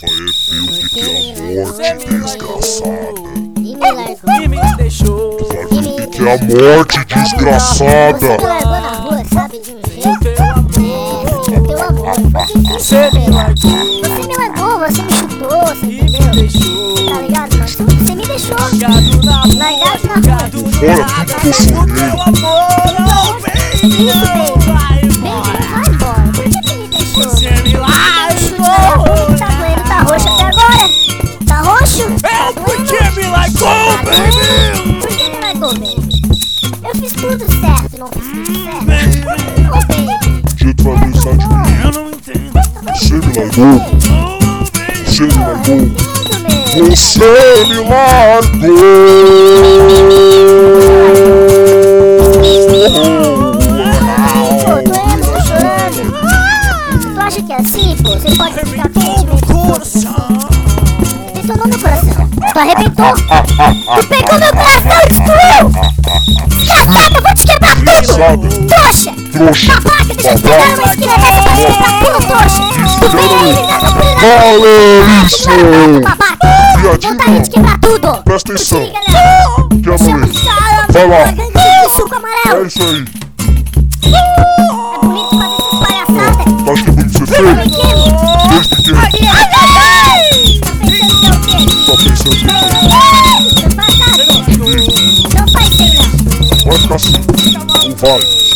E me deixou. Que é a morte desgraçada. Você me largou na rua, sabe, de um jeito. Teu amor. Você me largou. Você me largou, você me chutou, você E me entendeu? deixou. Tá ligado? Mas você me deixou. Largado na rua. Largado na rua. Largado no Fora nada. tudo que eu sonhei. Meu amor, não vem. Isso, baby. Vai Baby, embora. vai embora. Por que me deixou? Você me largou. Tá doendo, tá roxo até agora. Tá roxo? É porque me largou, baby. Por que me largou, baby? Eu fiz tudo certo, não fiz tudo certo. Ô, baby. Dia tu vai pensar de mim. Eu não entendo. Você me largou. Oh, baby. Você me largou. Tudo, baby. Você me largou. Tô chorando. Tu acha que é assim, pô? Você pode ficar quente mesmo? Coração. Detonou meu coração. Tu arrebentou. Tu pegou meu coração e destruiu. Desgraçado, eu vou te quebrar tudo. Trouxa. Trouxa. Babaca, deixa eu te pegar numa esquina dessa pra te quebrar tudo, trouxa. Tu vem aí, nessa pulha. Fala isso. Babaca. Viadinho, Vontade de quebrar tudo. presta atenção. Te liga, né? Que é Chama bonito. de chara, Vai lá. suco É amarelo. isso aí. É bonito fazer essas palhaçadas. Tu acha que é bonito ser Tá feio? pequeno. Desde pequeno. Tá pensando que é o quê? Só pensando que é Não faz nada. Não faz isso aí, não. vai ficar assim. Ou vai.